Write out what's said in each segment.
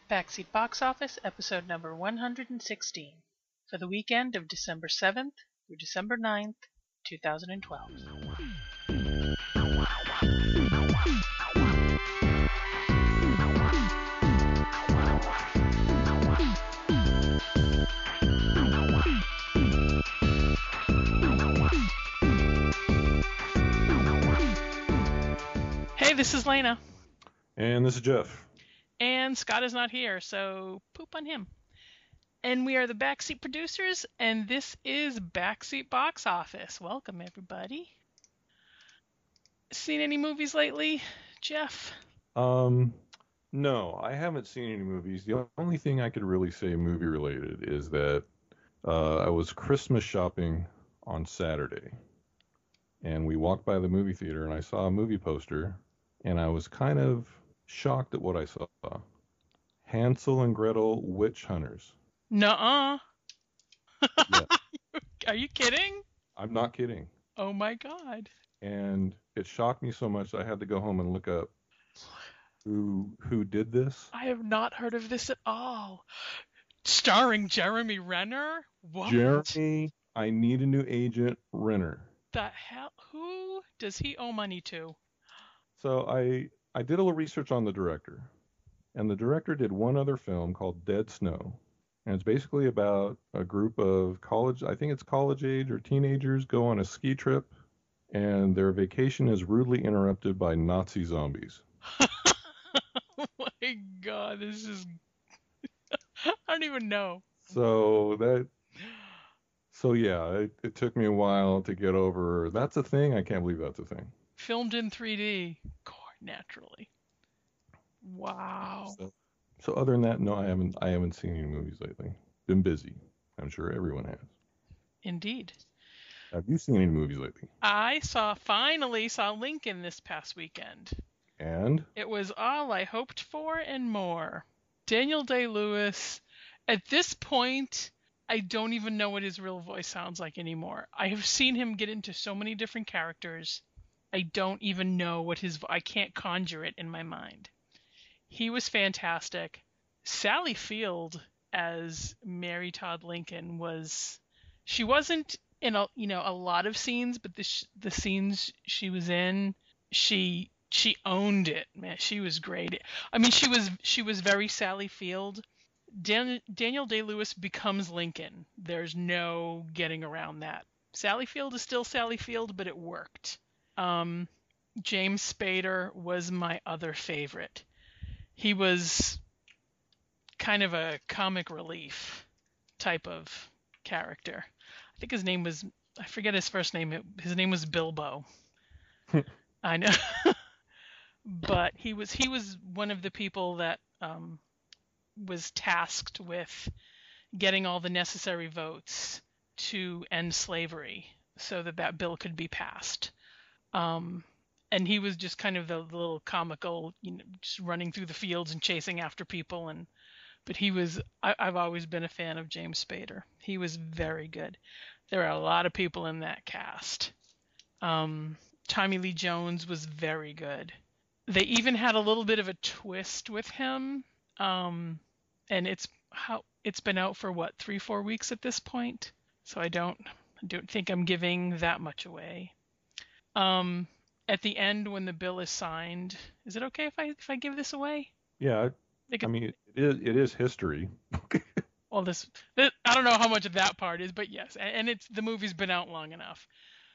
Backseat Box Office, episode number 116, for the weekend of December 7th through December 9th, 2012. Hey, this is Lena. And this is Jeff. And Scott is not here, so poop on him. And we are the Backseat Producers, and this is Backseat Box Office. Welcome, everybody. Seen any movies lately, Jeff? No, I haven't seen any movies. The only thing I could really say movie related is that I was Christmas shopping on Saturday, and we walked by the movie theater, and I saw a movie poster, and I was kind of shocked at what I saw. Hansel and Gretel Witch Hunters. Nuh-uh. Yeah. Are you kidding? I'm not kidding. Oh my God. And it shocked me so much that I had to go home and look up who did this. I have not heard of this at all. Starring Jeremy Renner? What? Jeremy, I Need a New Agent Renner. The hell? Who does he owe money to? So I did a little research on the director, and the director did one other film called Dead Snow, and it's basically about a group of college age or teenagers go on a ski trip, and their vacation is rudely interrupted by Nazi zombies. Oh my God, this is... I don't even know. So yeah, it took me a while to get over. That's a thing? I can't believe that's a thing. Filmed in 3D, naturally. Wow. So other than that, no, I haven't seen any movies lately. Been busy. I'm sure everyone has. Indeed. Have you seen any movies lately? I finally saw Lincoln this past weekend. And? It was all I hoped for and more. Daniel Day-Lewis, at this point, I don't even know what his real voice sounds like anymore. I have seen him get into so many different characters. I don't even know what I can't conjure it in my mind. He was fantastic. Sally Field as Mary Todd Lincoln she wasn't in a lot of scenes, but the scenes she was in, she owned it, man. She was great. I mean, she was very Sally Field. Daniel Day-Lewis becomes Lincoln. There's no getting around that. Sally Field is still Sally Field, but it worked. James Spader was my other favorite. He was kind of a comic relief type of character. I think his name was, I forget his first name. His name was Bilbo. I know. But he was one of the people that was tasked with getting all the necessary votes to end slavery so that bill could be passed. And he was just kind of the little comical, just running through the fields and chasing after people. But I've always been a fan of James Spader. He was very good. There are a lot of people in that cast. Tommy Lee Jones was very good. They even had a little bit of a twist with him. And it's been out for 3-4 weeks at this point. So I don't think I'm giving that much away. At the end, when the bill is signed, is it okay if I give this away? Yeah, I mean it is history. Well, this I don't know how much of that part is, but yes, and the movie's been out long enough.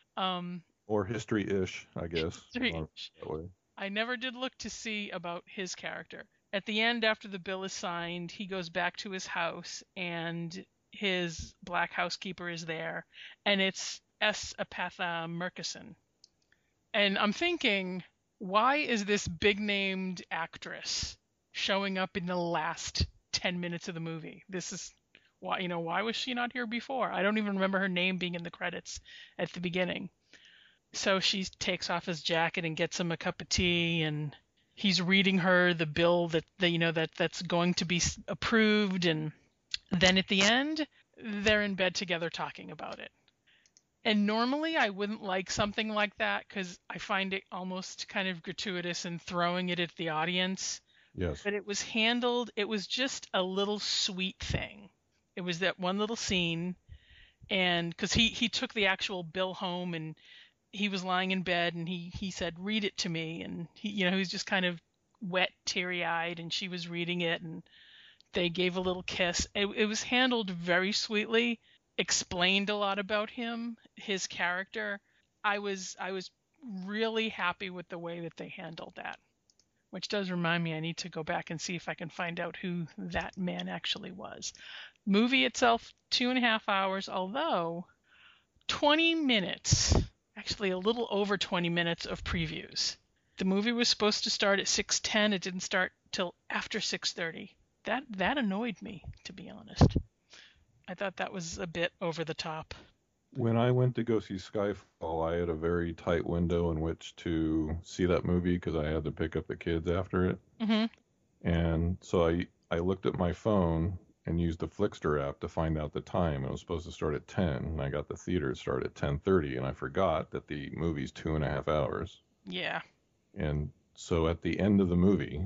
Or history-ish, I guess. History-ish. That way. I never did look to see about his character. At the end, after the bill is signed, he goes back to his house, and his black housekeeper is there, and it's S. Apatha Murkison. And I'm thinking, why is this big-named actress showing up in the last 10 minutes of the movie? This is why was she not here before? I don't even remember her name being in the credits at the beginning. So she takes off his jacket and gets him a cup of tea, and he's reading her the bill that's going to be approved, and then at the end, they're in bed together talking about it. And normally I wouldn't like something like that because I find it almost kind of gratuitous and throwing it at the audience. Yes. but it was handled. It was just a little sweet thing. It was that one little scene, and because he took the actual bill home, and he was lying in bed, and he said, "Read it to me," and he was just kind of wet, teary-eyed, and she was reading it, and they gave a little kiss. It was handled very sweetly, explained a lot about him, his character. I was really happy with the way that they handled that. Which does remind me, I need to go back and see if I can find out who that man actually was. Movie itself, 2.5 hours, although 20 minutes, actually a little over 20 minutes of previews. The movie was supposed to start at 6:10. It didn't start till after 6:30. That annoyed me, to be honest. I thought that was a bit over the top. When I went to go see Skyfall, I had a very tight window in which to see that movie because I had to pick up the kids after it. Hmm. And so I looked at my phone and used the Flickster app to find out the time. It was supposed to start at 10, and I got the theater to start at 10:30, and I forgot that the movie's 2.5 hours. Yeah. And so at the end of the movie,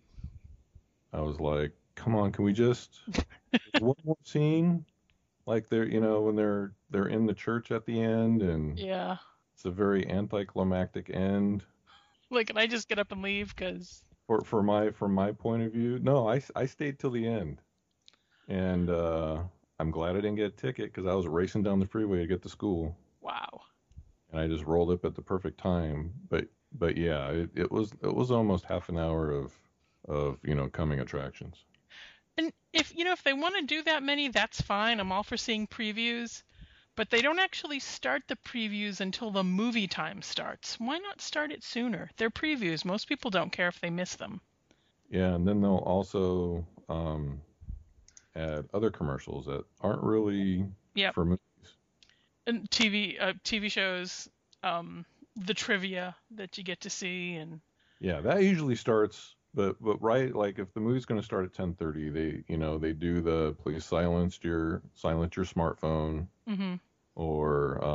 I was like, "Come on, can we just one more scene?" Like when they're in the church at the end, and Yeah. it's a very anticlimactic end. Like, can I just get up and leave? Because, For my point of view, no, I stayed till the end, and I'm glad I didn't get a ticket because I was racing down the freeway to get to school, wow. and I just rolled up at the perfect time. But yeah, it was almost half an hour of coming attractions. And if they want to do that many, that's fine. I'm all for seeing previews. But they don't actually start the previews until the movie time starts. Why not start it sooner? They're previews. Most people don't care if they miss them. Yeah, and then they'll also add other commercials that aren't really Yep. for movies. And TV shows, the trivia that you get to see, and Yeah, that usually starts, but right, like if the movie's going to start at 10:30, they do the please silence your smartphone, hmm or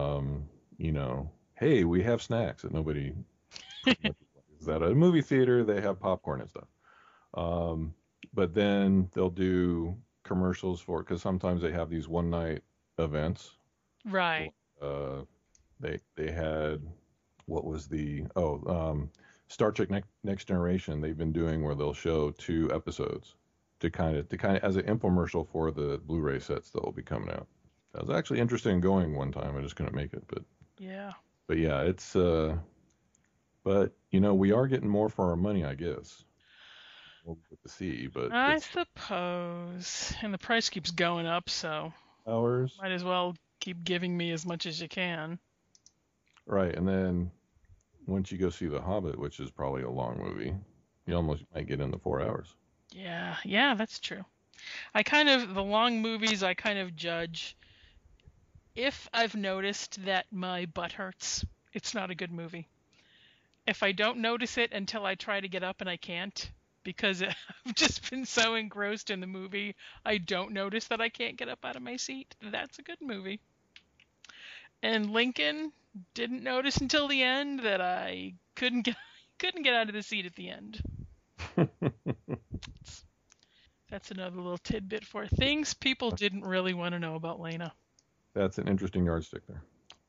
hey, we have snacks that nobody pretty much is that at a movie theater they have popcorn and stuff. But then they'll do commercials for, because sometimes they have these one night events. right, Uh, they had, what was the, Star Trek Next Generation. They've been doing where they'll show 2 episodes to kind of as an infomercial for the Blu-ray sets that will be coming out. I was actually interested in going one time. I just couldn't make it, yeah. but yeah, it's but we are getting more for our money, I guess. We'll get to see, but I it's suppose. And the price keeps going up, so hours, might as well keep giving me as much as you can. right? And then once you go see The Hobbit, which is probably a long movie, you almost might get in the 4 hours. Yeah, yeah, that's true. The long movies, I kind of judge. If I've noticed that my butt hurts, it's not a good movie. If I don't notice it until I try to get up and I can't, because I've just been so engrossed in the movie, I don't notice that I can't get up out of my seat, that's a good movie. And Lincoln, didn't notice until the end that I couldn't get out of the seat at the end. That's another little tidbit for things people didn't really want to know about Lena. That's an interesting yardstick there.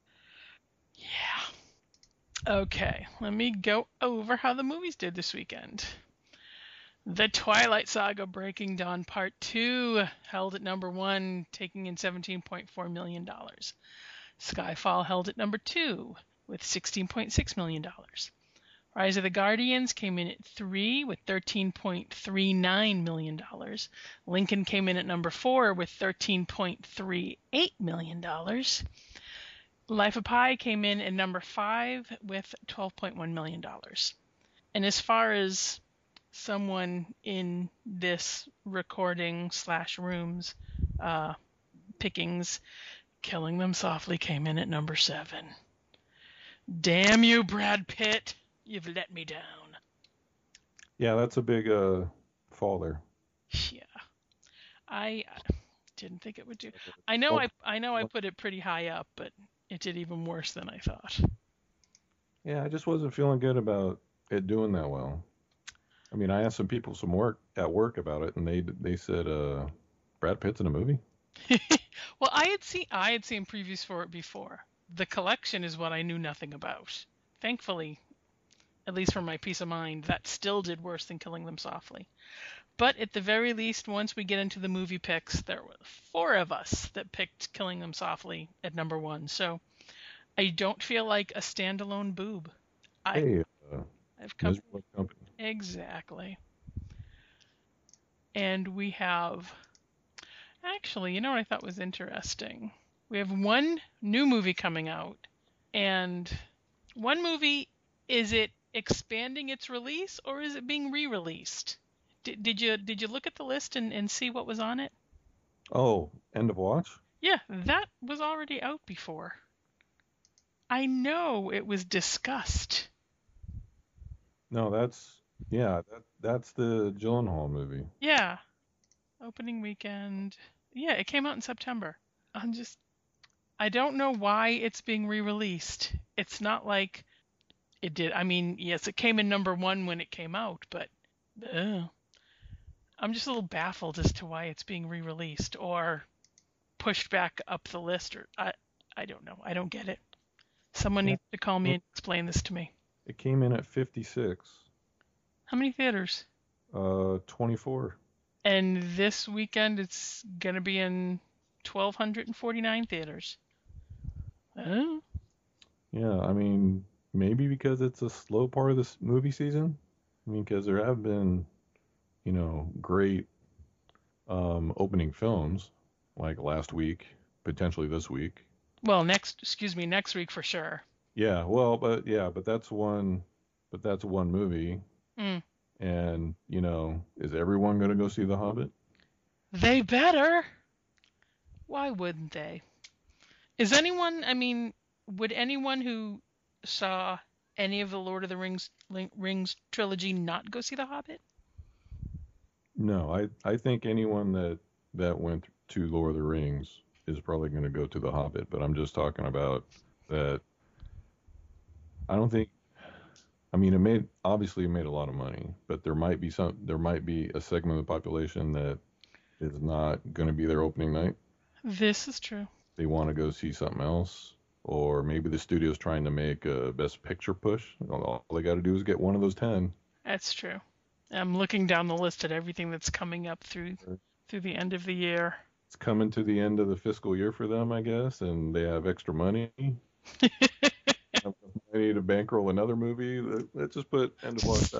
Yeah. Okay, let me go over how the movies did this weekend. The Twilight Saga Breaking Dawn Part 2 held at number 1, taking in $17.4 million. Skyfall held at number 2 with $16.6 million. Rise of the Guardians came in at 3 with $13.39 million. Lincoln came in at number 4 with $13.38 million. Life of Pi came in at number 5 with $12.1 million. And as far as someone in this recording / rooms pickings, Killing Them Softly came in at number 7. Damn you, Brad Pitt. You've let me down. Yeah, that's a big fall there. Yeah. I didn't think it would do. I know I put it pretty high up, but it did even worse than I thought. Yeah, I just wasn't feeling good about it doing that well. I mean, I asked some people some work at work about it, and they said Brad Pitt's in a movie. Well, I had seen previews for it before. The collection is what I knew nothing about. Thankfully, at least for my peace of mind, that still did worse than Killing Them Softly. But at the very least, once we get into the movie picks, there were four of us that picked Killing Them Softly at number one. So I don't feel like a standalone boob. I Hey, I've covered Miserable Company. exactly. And we have actually, you know what I thought was interesting? We have one new movie coming out, and one movie, is it expanding its release or is it being re-released? Did you look at the list and see what was on it? Oh, End of Watch? Yeah, that was already out before. I know it was discussed. No, that's the Gyllenhaal movie. Yeah, opening weekend. Yeah, it came out in September. I'm just I don't know why it's being re-released. It's not like it did. I mean, yes, it came in number one when it came out, but uh, I'm just a little baffled as to why it's being re-released or pushed back up the list. Or I don't know. I don't get it. Someone Yeah, needs to call me and explain this to me. it came in at 56. How many theaters? 24. And this weekend it's gonna be in 1,249 theaters. Oh, Yeah, I mean, maybe because it's a slow part of this movie season. I mean, because there have been, great opening films like last week, potentially this week. well, next week for sure. Yeah, but that's one movie. Mm. And, is everyone going to go see The Hobbit? They better. Why wouldn't they? Is anyone, I mean, would anyone who saw any of the Lord of the Rings trilogy not go see The Hobbit? No, I think anyone that went to Lord of the Rings is probably going to go to The Hobbit, but I'm just talking about that. I don't think. I mean, it made a lot of money, but there might be a segment of the population that is not going to be their opening night. This is true. They want to go see something else, or maybe the studio's trying to make a Best Picture push. All they got to do is get one of those 10. That's true. I'm looking down the list at everything that's coming up through the end of the year. It's coming to the end of the fiscal year for them, I guess, and they have extra money. Have money to bankroll another movie. Let's just put End of Watch.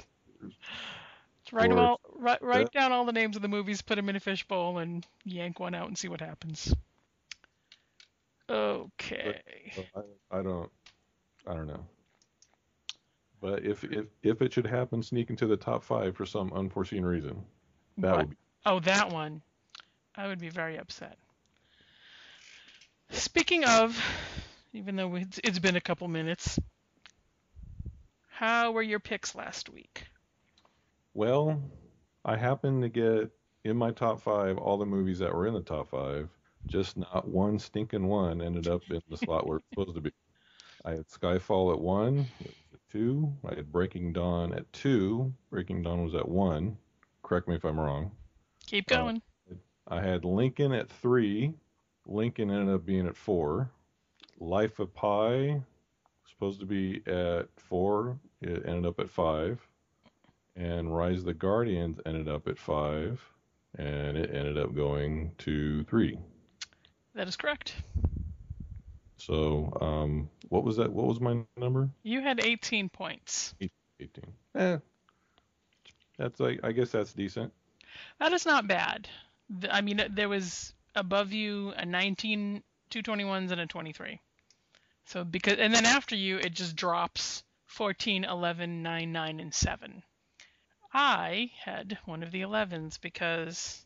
Write, Or write down all the names of the movies, put them in a fishbowl, and yank one out and see what happens. Okay. I don't know. But if it should happen, sneak into the top 5 for some unforeseen reason, that What? would be. Oh, that one. I would be very upset. Speaking of, even though it's been a couple minutes, how were your picks last week? Well, I happened to get in my top 5 all the movies that were in the top 5. Just not one stinking one ended up in the slot where it's supposed to be. I had Skyfall at 1. It was at 2. I had Breaking Dawn at 2. Breaking Dawn was at 1. Correct me if I'm wrong. Keep Uh, going. I had Lincoln at 3. Lincoln ended up being at 4. Life of Pi supposed to be at 4. It ended up at 5. And Rise of the Guardians ended up at 5. And it ended up going to 3. That is correct. So, what was that? What was my number? You had 18 points. 18. That's I guess that's decent. That is not bad. I mean, there was above you a 19, 221s, and a 23. So and then after you, it just drops 14, 11, 9, 9, and 7. I had one of the 11s because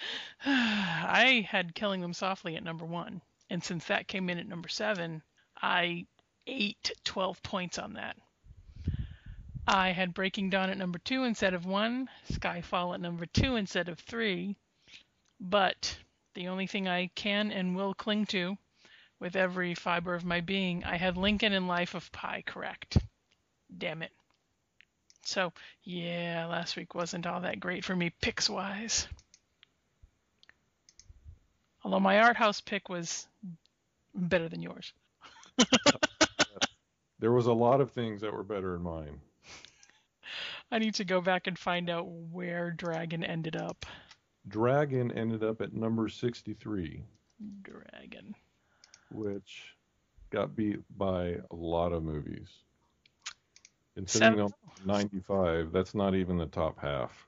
I had Killing Them Softly at number 1. And since that came in at number 7, I ate 12 points on that. I had Breaking Dawn at number 2 instead of 1, Skyfall at number 2 instead of 3, but the only thing I can and will cling to with every fiber of my being, I had Lincoln and Life of Pi correct. Damn it. So, yeah, last week wasn't all that great for me picks-wise. Although my art house pick was better than yours. There was a lot of things that were better in mine. I need to go back and find out where Dragon ended up. Dragon ended up at number 63, Dragon. which got beat by a lot of movies. Considering on 95, that's not even the top half.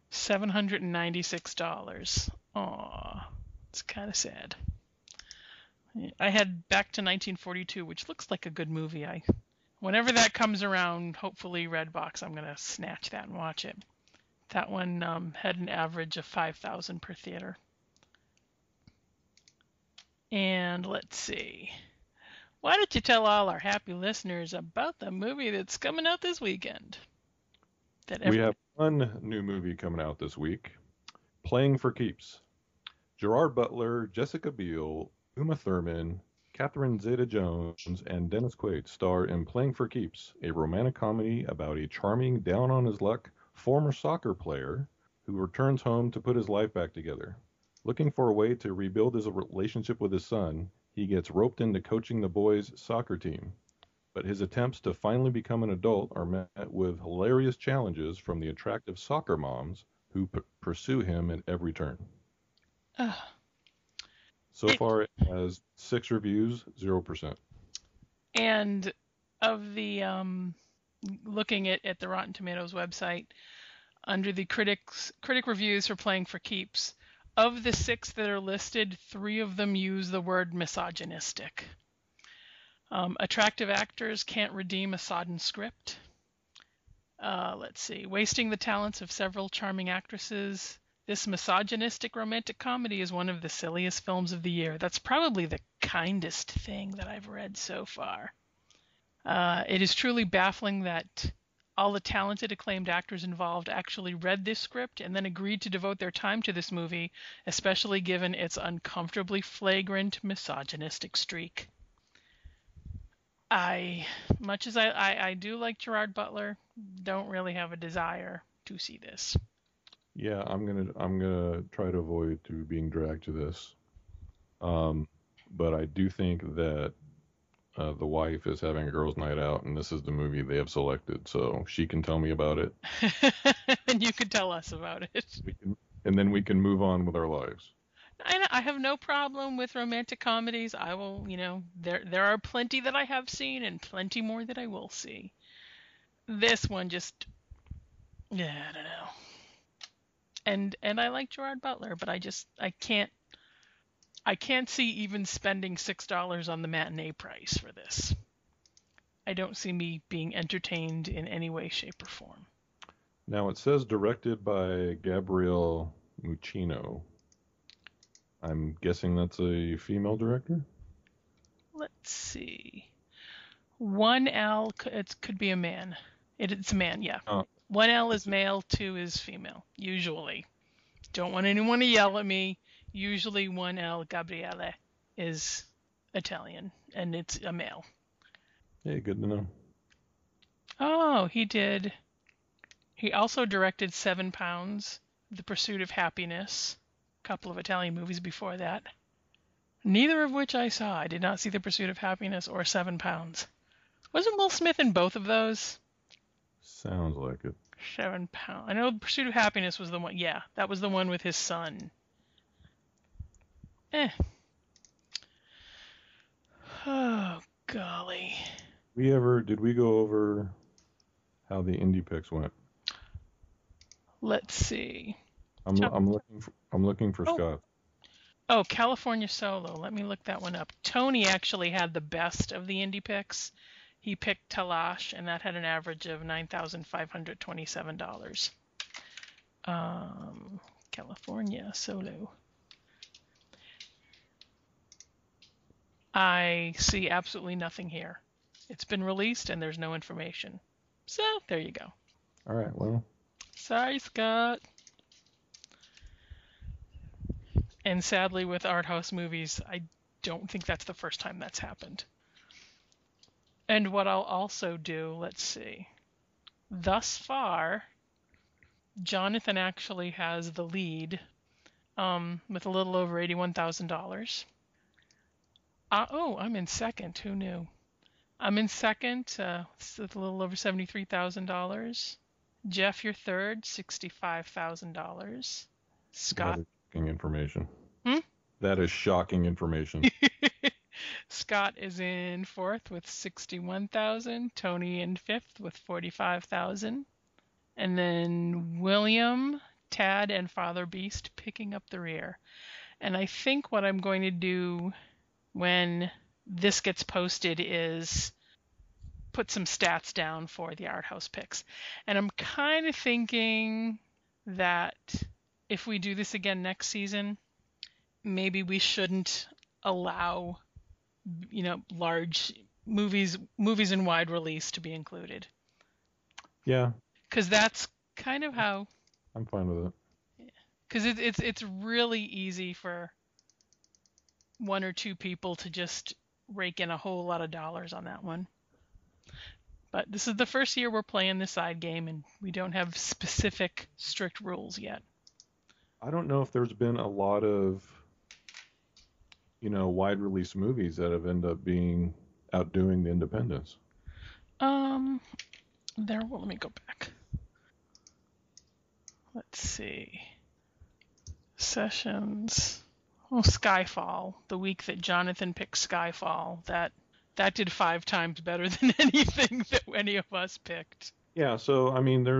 $796. Aw, it's kind of sad. I had Back to 1942, which looks like a good movie. Whenever that comes around, hopefully Redbox, I'm gonna snatch that and watch it. That one had an average of 5,000 per theater. And let's see. Why don't you tell all our happy listeners about the movie that's coming out this weekend? We have one new movie coming out this week, Playing for Keeps. Gerard Butler, Jessica Biel, Uma Thurman, Catherine Zeta-Jones, and Dennis Quaid star in Playing for Keeps, a romantic comedy about a charming, down-on-his-luck former soccer player who returns home to put his life back together. Looking for a way to rebuild his relationship with his son, he gets roped into coaching the boys' soccer team. But his attempts to finally become an adult are met with hilarious challenges from the attractive soccer moms who pursue him at every turn. So far, it has 6 reviews, 0%. And of the looking at the Rotten Tomatoes website, under the critic reviews for Playing for Keeps, of the 6 that are listed, 3 of them use the word misogynistic. Attractive actors can't redeem a sodden script. Let's see. Wasting the talents of several charming actresses. This misogynistic romantic comedy is one of the silliest films of the year. That's probably the kindest thing that I've read so far. It is truly baffling that all the talented, acclaimed actors involved actually read this script and then agreed to devote their time to this movie, especially given its uncomfortably flagrant misogynistic streak. Much as I do like Gerard Butler, don't really have a desire to see this. Yeah, I'm gonna try to avoid being dragged to this. But I do think that the wife is having a girls' night out, and this is the movie they have selected, so she can tell me about it. And you could tell us about it. And then we can move on with our lives. I have no problem with romantic comedies. I will, there are plenty that I have seen and plenty more that I will see. This one just, yeah, I don't know. And I like Gerard Butler, but I can't see even spending $6 on the matinee price for this. I don't see me being entertained in any way, shape, or form. Now it says directed by Gabrielle Muccino. I'm guessing that's a female director? Let's see. 1L, it could be a man. It's a man, yeah. 1L is male, 2 is female, usually. Don't want anyone to yell at me. Usually 1L, Gabriele, is Italian, and it's a male. Hey, good to know. Oh, he also directed 7 Pounds, The Pursuit of Happiness, a couple of Italian movies before that. Neither of which I saw. I did not see The Pursuit of Happiness or 7 Pounds. Wasn't Will Smith in both of those? Sounds like it. 7 Pounds. I know Pursuit of Happiness was the one. Yeah, that was the one with his son. Oh, golly. Did we go over how the indie picks went? Let's see. I'm looking for Scott. Oh, California Solo. Let me look that one up. Tony actually had the best of the indie picks. He picked Talash, and that had an average of $9,527. California Solo. I see absolutely nothing here. It's been released, and there's no information. So, there you go. All right, well. Sorry, Scott. And sadly, with art house movies, I don't think that's the first time that's happened. And what I'll also do, let's see. Thus far, Jonathan actually has the lead, with a little over $81,000. Oh, I'm in second. Who knew? I'm in second, with a little over $73,000. Jeff, you're third, $65,000. That Scott, is shocking information. hmm? That is shocking information. Scott is in fourth with 61,000. Tony in fifth with 45,000. And then William, Tad, and Father Beast picking up the rear. And I think what I'm going to do when this gets posted is put some stats down for the Art House picks. And I'm kind of thinking that if we do this again next season, maybe we shouldn't allow, large movies in wide release to be included. Yeah, Because that's kind of how. I'm fine with it. Because it's really easy for one or two people to just rake in a whole lot of dollars on that one. But this is the first year we're playing the side game, and we don't have specific, strict rules yet. I don't know if there's been a lot of, wide release movies that have ended up being outdoing the independents. Well, let me go back. Let's see. Sessions. Oh, Skyfall. The week that Jonathan picked Skyfall, that did 5 times better than anything that any of us picked. Yeah, so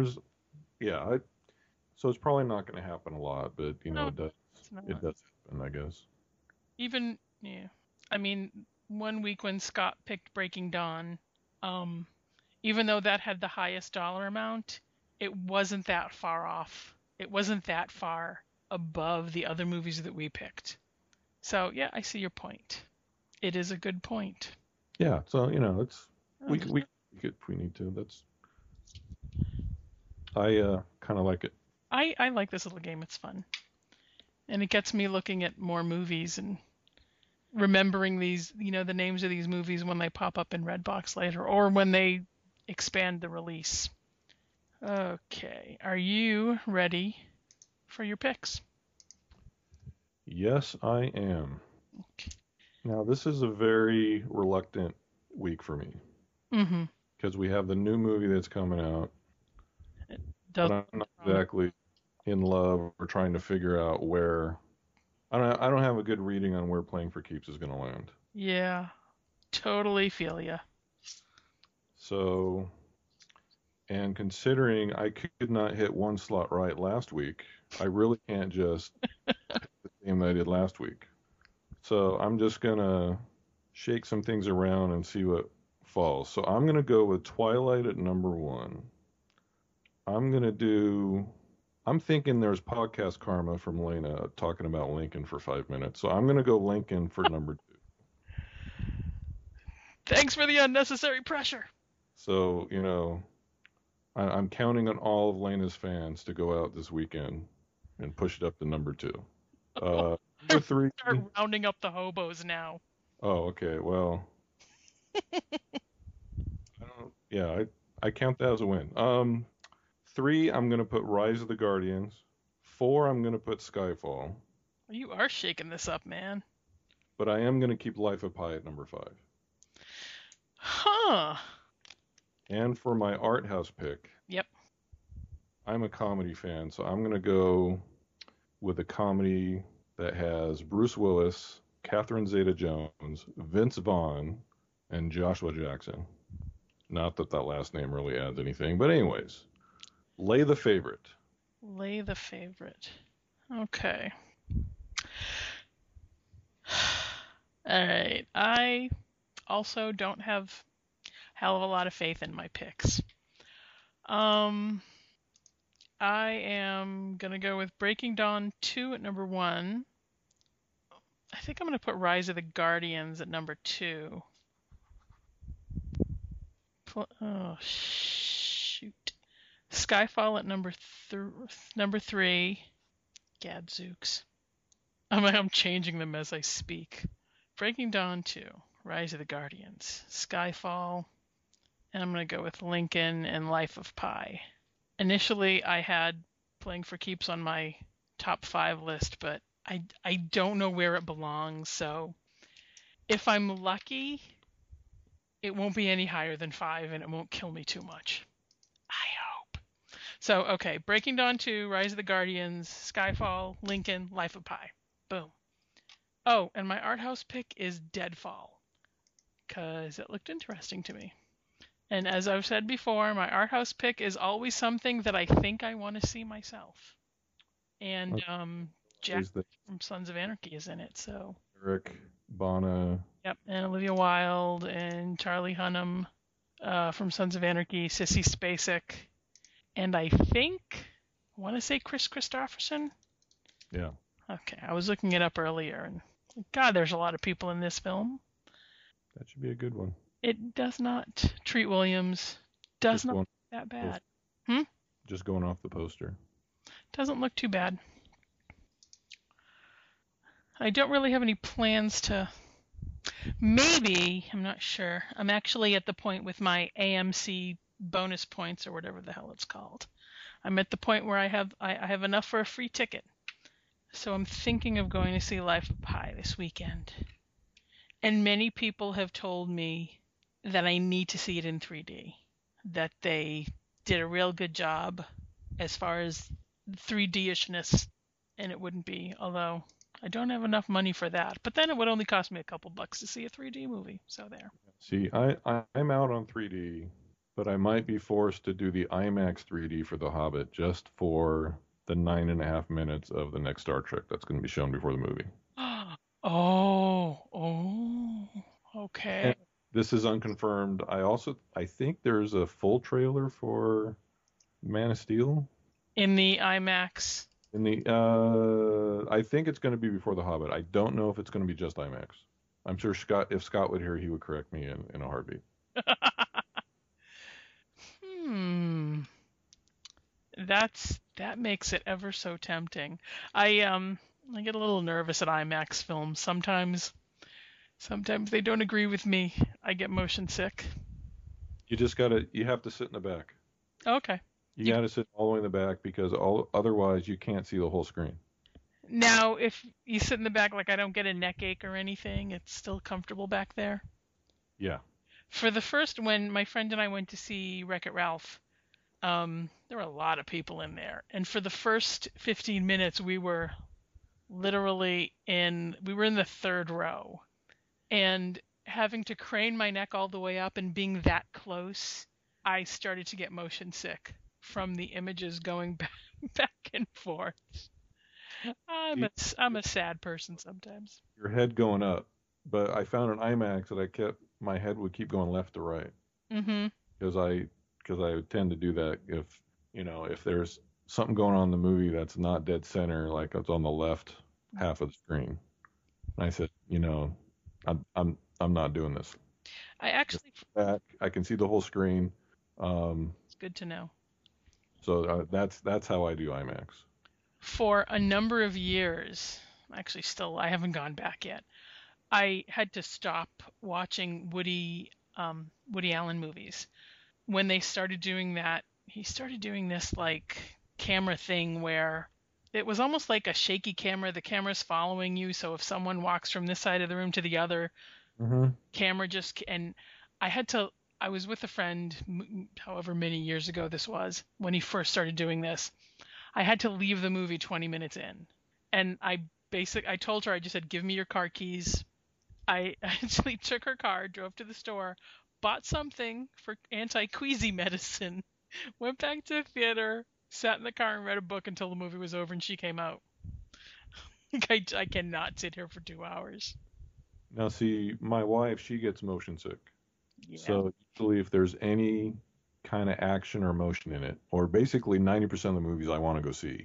so it's probably not going to happen a lot, but No, it does happen, I guess. Even, yeah. I mean, one week when Scott picked Breaking Dawn, even though that had the highest dollar amount, it wasn't that far off. It wasn't that far above the other movies that we picked. So, yeah, I see your point. It is a good point. Yeah, so, it's we could if we need to. I kind of like it. I like this little game. It's fun. And it gets me looking at more movies and remembering these, the names of these movies when they pop up in Redbox later or when they expand the release. Okay, are you ready for your picks? Yes, I am. Okay. Now, this is a very reluctant week for me. Mm-hmm. Because we have the new movie that's coming out. But I'm not exactly in love or trying to figure out where. I don't have a good reading on where Playing for Keeps is going to land. Yeah, totally feel ya. So, and considering I could not hit one slot right last week, I really can't just pick the same that I did last week. So I'm just going to shake some things around and see what falls. So I'm going to go with Twilight at number 1. I'm thinking there's podcast karma from Lena talking about Lincoln for 5 minutes. So I'm going to go Lincoln for number 2. Thanks for the unnecessary pressure. So, I'm counting on all of Lena's fans to go out this weekend and push it up to number 2. Number 3. Start rounding up the hobos now. Oh, okay. Well, I count that as a win. 3, I'm going to put Rise of the Guardians. 4, I'm going to put Skyfall. You are shaking this up, man. But I am going to keep Life of Pi at number 5. Huh. And for my art house pick. Yep. I'm a comedy fan, so I'm going to go with a comedy that has Bruce Willis, Catherine Zeta-Jones, Vince Vaughn, and Joshua Jackson. Not that last name really adds anything, but anyways. Lay the Favorite. Lay the Favorite. Okay. All right. I also don't have a hell of a lot of faith in my picks. I am going to go with Breaking Dawn 2 at number 1. I think I'm going to put Rise of the Guardians at number 2. Oh, shoot. Skyfall at number 3. Gadzooks. I'm changing them as I speak. Breaking Dawn 2, Rise of the Guardians, Skyfall, and I'm going to go with Lincoln and Life of Pi. Initially, I had playing for keeps on my top 5 list, but I don't know where it belongs. So if I'm lucky, it won't be any higher than 5, and it won't kill me too much. I hope. So okay, Breaking Dawn 2, Rise of the Guardians, Skyfall, Lincoln, Life of Pi. Boom. Oh, and my art house pick is Deadfall, because it looked interesting to me. And as I've said before, my art house pick is always something that I think I want to see myself. And Jack Is the from Sons of Anarchy is in it, so. Eric Bana? Yep, and Olivia Wilde and Charlie Hunnam from Sons of Anarchy, Sissy Spacek, and I want to say Chris Christopherson. Yeah. Okay, I was looking it up earlier, and God, there's a lot of people in this film. That should be a good one. It does not. Treat Williams does not look that bad. Just going off the poster. Doesn't look too bad. I don't really have any plans to. Maybe, I'm not sure. I'm actually at the point with my AMC bonus points or whatever the hell it's called. I'm at the point where I have enough for a free ticket. So I'm thinking of going to see Life of Pi this weekend. And many people have told me that I need to see it in 3D. That they did a real good job as far as 3D-ishness, and it wouldn't be, although I don't have enough money for that. But then it would only cost me a couple bucks to see a 3D movie, so there. See, I'm out on 3D, but I might be forced to do the IMAX 3D for The Hobbit just for the 9.5 minutes of the next Star Trek that's going to be shown before the movie. Okay. And this is unconfirmed. I think there's a full trailer for Man of Steel in the IMAX. I think it's going to be before The Hobbit. I don't know if it's going to be just IMAX. I'm sure if Scott would hear, he would correct me in a heartbeat. That makes it ever so tempting. I get a little nervous at IMAX films. Sometimes they don't agree with me. I get motion sick. You have to sit in the back. Okay. You got to sit all the way in the back because otherwise you can't see the whole screen. Now, if you sit in the back, like I don't get a neck ache or anything, it's still comfortable back there? Yeah. For the first, when my friend and I went to see Wreck-It Ralph, there were a lot of people in there. And for the first 15 minutes, we were literally in the third row. And having to crane my neck all the way up and being that close, I started to get motion sick from the images going back and forth. I'm a sad person sometimes. Your head going up, but I found an IMAX that my head would keep going left to right. Mm-hmm. Because I tend to do that if there's something going on in the movie that's not dead center, like it's on the left half of the screen. And I said, I'm not doing this. I actually back. I can see the whole screen. It's good to know. So that's how I do IMAX. For a number of years, actually still I haven't gone back yet. I had to stop watching Woody Allen movies. When they started doing that, he started doing this like camera thing where it was almost like a shaky camera. The camera's following you, so if someone walks from this side of the room to the other, camera just, and I was with a friend, however many years ago this was, when he first started doing this. I had to leave the movie 20 minutes in. And I told her, I just said, give me your car keys. I actually took her car, drove to the store, bought something for anti-queasy medicine, went back to the theater, sat in the car and read a book until the movie was over and she came out. I cannot sit here for 2 hours. Now, see, my wife, she gets motion sick. Yeah. So usually if there's any kind of action or motion in it, or basically 90% of the movies I want to go see,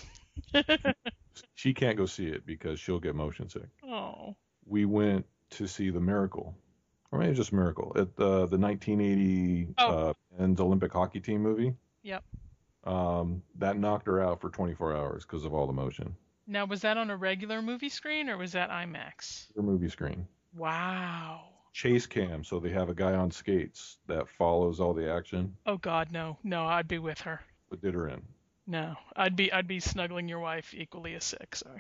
she can't go see it because she'll get motion sick. Oh. We went to see The Miracle, or maybe just Miracle, at the 1980 men's Olympic hockey team movie. Yep. That knocked her out for 24 hours because of all the motion. Now, was that on a regular movie screen or was that IMAX? Your movie screen. Wow. Chase cam, so they have a guy on skates that follows all the action. Oh God, no, I'd be with her. But did her in. No, I'd be snuggling your wife equally as sick. Sorry.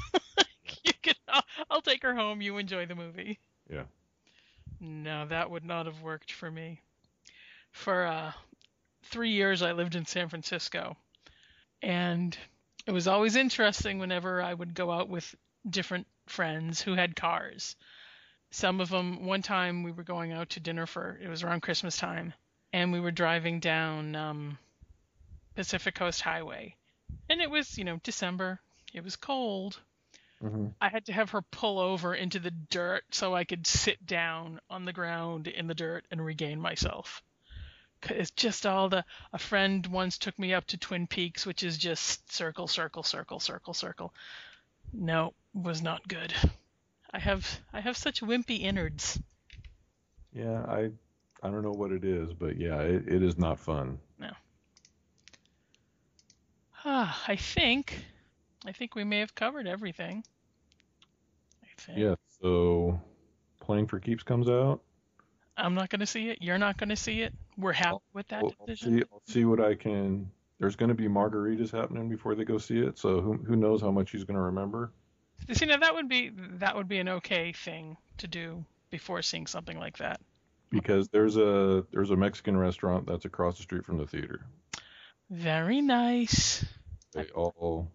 I'll take her home. You enjoy the movie. Yeah. No, that would not have worked for me. For 3 years, I lived in San Francisco, and it was always interesting whenever I would go out with different friends who had cars. Some of them, one time we were going out to dinner it was around Christmas time, and we were driving down Pacific Coast Highway. And it was, December. It was cold. Hmm. I had to have her pull over into the dirt so I could sit down on the ground in the dirt and regain myself. It's just a friend once took me up to Twin Peaks, which is just circle, circle, circle, circle, circle. No, was not good. I have such wimpy innards. Yeah, I don't know what it is, but yeah, it is not fun. No. I think we may have covered everything. I think. Yeah, so Playing for Keeps comes out. I'm not going to see it. You're not going to see it. We're happy I'll, with that I'll decision. see what I can. There's going to be margaritas happening before they go see it, so who knows how much he's going to remember. See, now that would be an okay thing to do before seeing something like that. Because there's a Mexican restaurant that's across the street from the theater. Very nice. They all,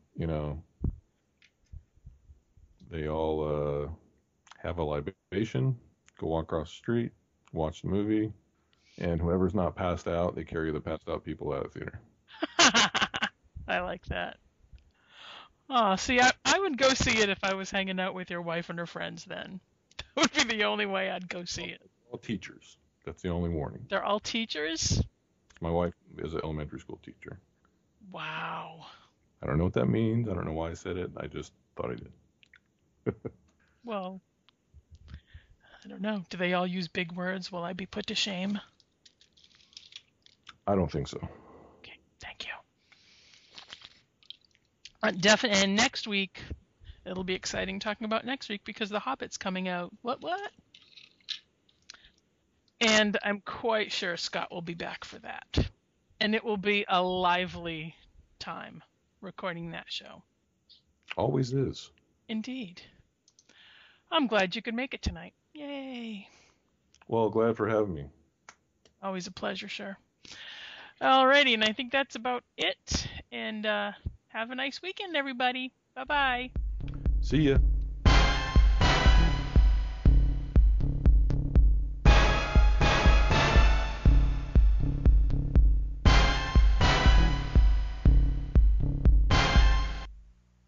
they all have a libation, go walk across the street, watch the movie, and whoever's not passed out, they carry the passed out people out of the theater. I like that. Oh, see, I would go see it if I was hanging out with your wife and her friends then. That would be the only way I'd go see it. All teachers. That's the only warning. They're all teachers? My wife is an elementary school teacher. Wow. I don't know what that means. I don't know why I said it. I just thought I did. Well, I don't know. Do they all use big words? Will I be put to shame? I don't think so. Okay, thank you. And next week, it'll be exciting talking about next week because The Hobbit's coming out. What? And I'm quite sure Scott will be back for that. And it will be a lively time recording that show. Always is. Indeed. I'm glad you could make it tonight. Yay. Well, glad for having me. Always a pleasure, sure. Alrighty, and I think that's about it. And have a nice weekend, everybody. Bye-bye. See ya.